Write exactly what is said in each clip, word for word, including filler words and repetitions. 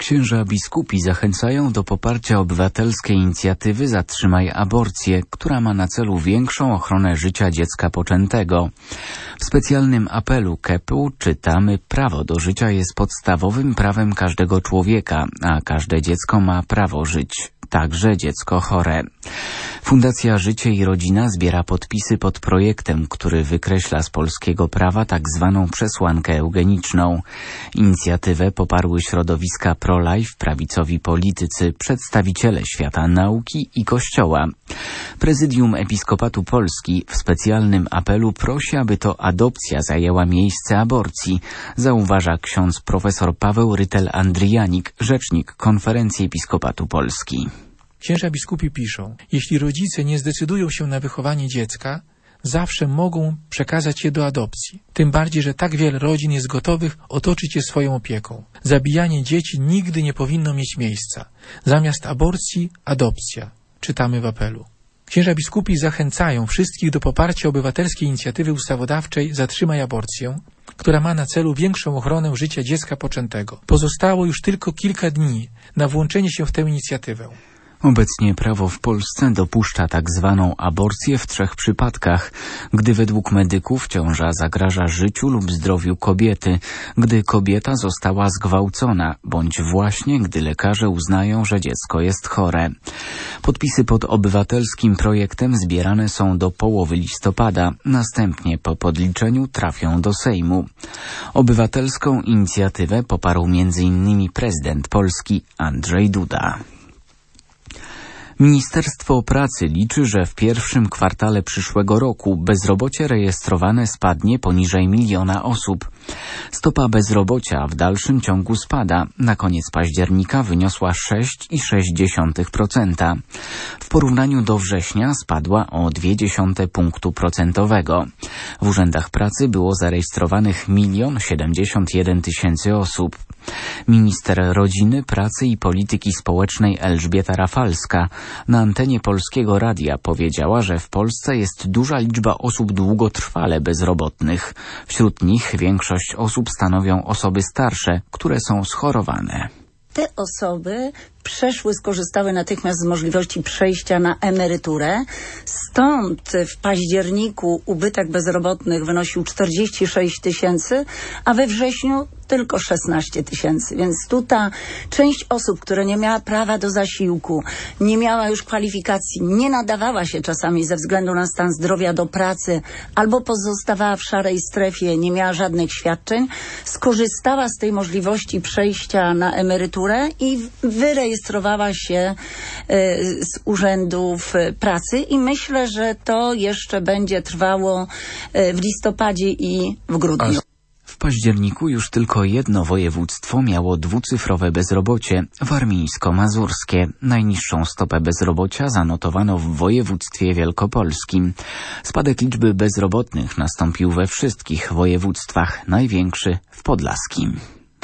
Księża biskupi zachęcają do poparcia obywatelskiej inicjatywy Zatrzymaj aborcję, która ma na celu większą ochronę życia dziecka poczętego. W specjalnym apelu K E P-u czytamy: prawo do życia jest podstawowym prawem każdego człowieka, a każde dziecko ma prawo żyć. Także dziecko chore. Fundacja Życie i Rodzina zbiera podpisy pod projektem, który wykreśla z polskiego prawa tak zwaną przesłankę eugeniczną. Inicjatywę poparły środowiska pro-life, prawicowi politycy, przedstawiciele świata nauki i Kościoła. Prezydium Episkopatu Polski w specjalnym apelu prosi, aby to adopcja zajęła miejsce aborcji, zauważa ksiądz profesor Paweł Rytel-Andrijanik, rzecznik Konferencji Episkopatu Polski. Księża biskupi piszą: jeśli rodzice nie zdecydują się na wychowanie dziecka, zawsze mogą przekazać je do adopcji. Tym bardziej, że tak wiele rodzin jest gotowych otoczyć je swoją opieką. Zabijanie dzieci nigdy nie powinno mieć miejsca. Zamiast aborcji, adopcja. Czytamy w apelu. Księża biskupi zachęcają wszystkich do poparcia obywatelskiej inicjatywy ustawodawczej Zatrzymaj aborcję, która ma na celu większą ochronę życia dziecka poczętego. Pozostało już tylko kilka dni na włączenie się w tę inicjatywę. Obecnie prawo w Polsce dopuszcza tak zwaną aborcję w trzech przypadkach: gdy według medyków ciąża zagraża życiu lub zdrowiu kobiety, gdy kobieta została zgwałcona, bądź właśnie gdy lekarze uznają, że dziecko jest chore. Podpisy pod obywatelskim projektem zbierane są do połowy listopada, następnie po podliczeniu trafią do Sejmu. Obywatelską inicjatywę poparł między innymi prezydent Polski Andrzej Duda. Ministerstwo Pracy liczy, że w pierwszym kwartale przyszłego roku bezrobocie rejestrowane spadnie poniżej miliona osób. Stopa bezrobocia w dalszym ciągu spada. Na koniec października wyniosła sześć przecinek sześć procent. W porównaniu do września spadła o zero przecinek dwa punktu procentowego. W urzędach pracy było zarejestrowanych milion siedemdziesiąt jeden tysięcy osób. Minister Rodziny, Pracy i Polityki Społecznej Elżbieta Rafalska na antenie Polskiego Radia powiedziała, że w Polsce jest duża liczba osób długotrwale bezrobotnych. Wśród nich większość osób stanowią osoby starsze, które są schorowane. Te osoby przeszły, skorzystały natychmiast z możliwości przejścia na emeryturę. Stąd w październiku ubytek bezrobotnych wynosił czterdzieści sześć tysięcy, a we wrześniu tylko szesnaście tysięcy. Więc tu ta część osób, która nie miała prawa do zasiłku, nie miała już kwalifikacji, nie nadawała się czasami ze względu na stan zdrowia do pracy, albo pozostawała w szarej strefie, nie miała żadnych świadczeń, skorzystała z tej możliwości przejścia na emeryturę i wyrejestrowała się z urzędów pracy i myślę, że to jeszcze będzie trwało w listopadzie i w grudniu. W październiku już tylko jedno województwo miało dwucyfrowe bezrobocie – warmińsko-mazurskie. Najniższą stopę bezrobocia zanotowano w województwie wielkopolskim. Spadek liczby bezrobotnych nastąpił we wszystkich województwach, największy w podlaskim.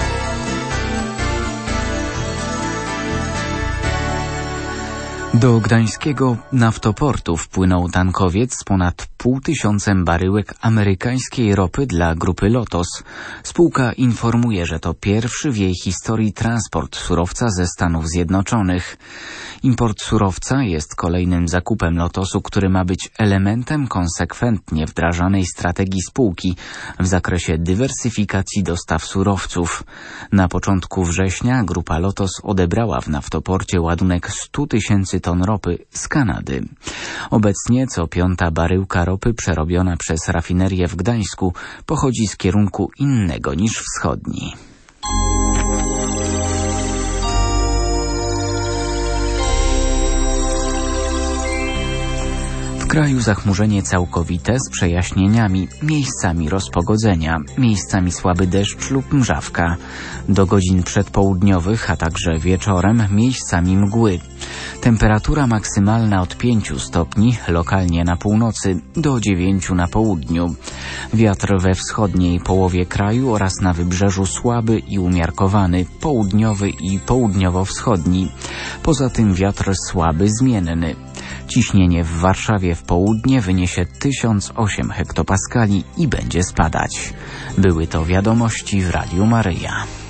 Do gdańskiego naftoportu wpłynął tankowiec z ponad pół tysiącem baryłek amerykańskiej ropy dla grupy Lotos. Spółka informuje, że to pierwszy w jej historii transport surowca ze Stanów Zjednoczonych. Import surowca jest kolejnym zakupem Lotosu, który ma być elementem konsekwentnie wdrażanej strategii spółki w zakresie dywersyfikacji dostaw surowców. Na początku września grupa Lotos odebrała w naftoporcie ładunek stu tysięcy ton ropy z Kanady. Obecnie co piąta baryłka ropy przerobiona przez rafinerię w Gdańsku pochodzi z kierunku innego niż wschodni. W kraju zachmurzenie całkowite z przejaśnieniami, miejscami rozpogodzenia, miejscami słaby deszcz lub mrzawka. Do godzin przedpołudniowych, a także wieczorem miejscami mgły. Temperatura maksymalna od pięciu stopni, lokalnie na północy, do dziewięciu na południu. Wiatr we wschodniej połowie kraju oraz na wybrzeżu słaby i umiarkowany, południowy i południowo-wschodni. Poza tym wiatr słaby, zmienny. Ciśnienie w Warszawie w południe wyniesie tysiąc osiem hektopaskali i będzie spadać. Były to wiadomości w Radiu Maryja.